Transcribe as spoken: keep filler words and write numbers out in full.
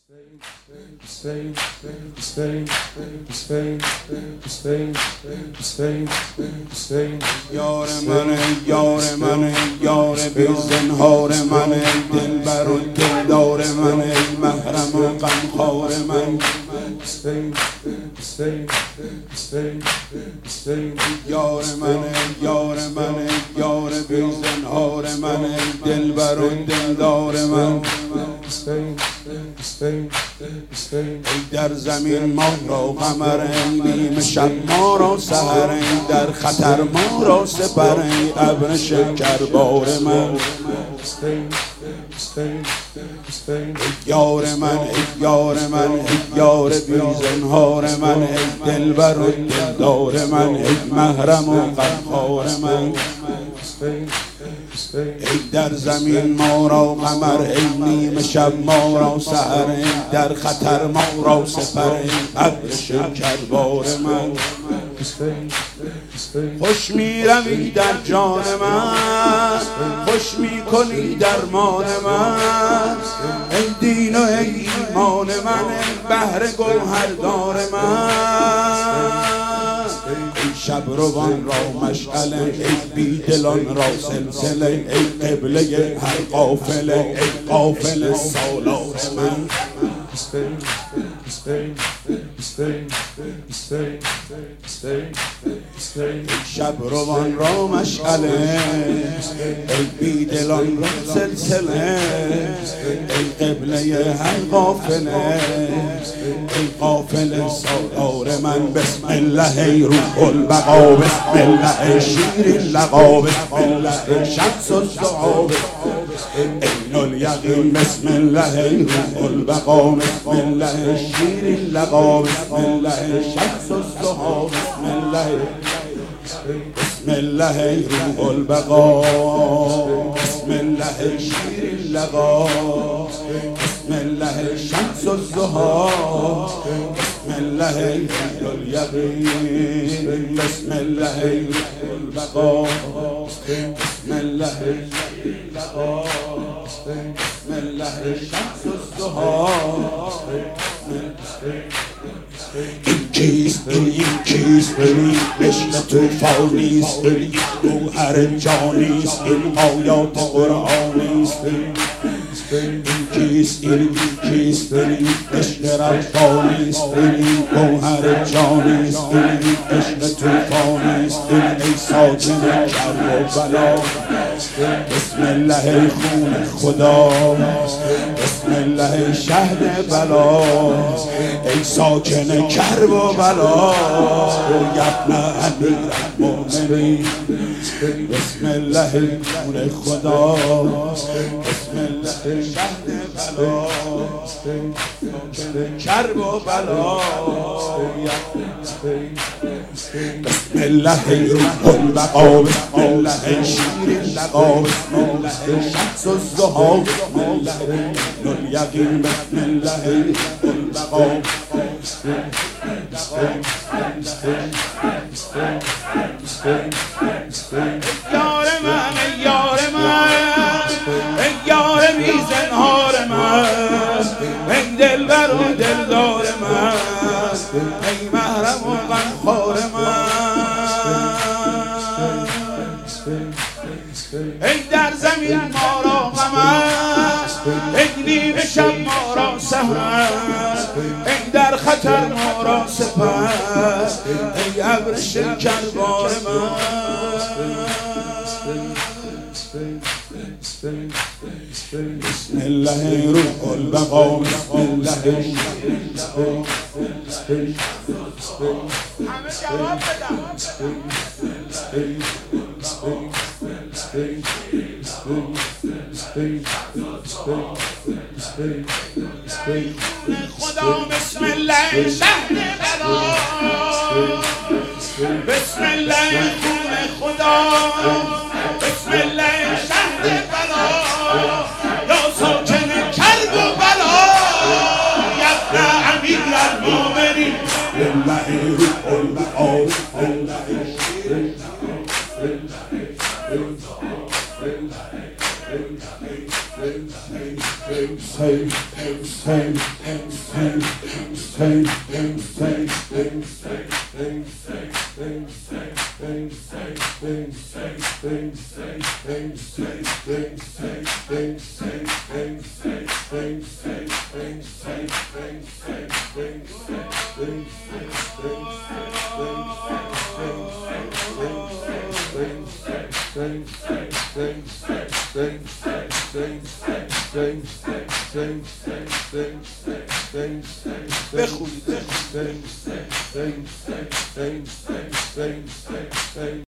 یار من یار من یار بی زنهار من دلبر و دلدار من محرم و غمخوار من یار من یار من یار بی زنهار من دلبر و دلدار من ای در زمین ما را قمر، نیم شب ما را سحر، در خطر ما را سپر، ابر شکربار من یار من ای یار من ای یار بی زنهار من ای دلبر و دلدار من ای محرم و غمخوار من ای در زمین ما را قمر، ای نیم شب ما را سحر، در خطر ما را سپر، ابر شکربار من خوش می روی در جان من، خوش می کنی درمان من، ای دین و ای ایمان من، ای بحر گوهردار من ای شب روان را مشعله، ای بیدلان را سلسله، ای قبله هر قافله، ای قافله سالار من ای شب روان را مشعله، ای بیدلان را سلسله، ای قبله هر قافله، ای قافله سالار من بسم الله ای روح البقا، بسم الله شیر اللقا، بسم الله شمس الضحا، عین الیقین بسم الله ای روح البقا، بسم الله شیر اللقا، بسم الله شمس الضحا، بسم الله بسم الله ای روح البقا، بسم الله شیر اللقا، بسم الله شمس الضحا، بسم الله عین الیقین، بسم الله ای روح البقا، بسم الله شیر اللقا، بسم الله شمس الضحا. این کیست این کیست این عشق طوفانیست، این گوهر جانیست، این آیات قرآنیست، این کیست این کیست این عشق ربانیست، این گوهر جانیست، این عشق طوفانیست، این ای ساکن کرب و بلا، بسم الله ای خون خدا، بسم الله ای شهد بلا، ای ساکن کرب و بلا، یبن امیر المؤمنین، بسم الله ای خون خدا، بسم الله ای شهد بلا، ساکن کرب و بلا، بسم الله ای روح البقا، بسم الله ای شیر اللقا، بسم الله شمس الضحا، بسم الله عین الیقین، بسم الله ای روح البقا. یار من ای یار من ای یار بی زنهار من، ای دلبر و دلدار من، ای محرم و غمخوار من، ای در زمین ما را قمر، ای نیم شب ما را سحر، ای در خطر ما را سپر، ای ابر شکربار من بسم الله روح البقا، بسم الله همه جواب بدم خدا، بسم الله شهد بلا، بسم الله خون خدا، بسم الله شهد بلا، یا ساکن کرب و بلا، یبن امیر المؤمنین، لله روح البقا، لله شیر اللقا. بخونید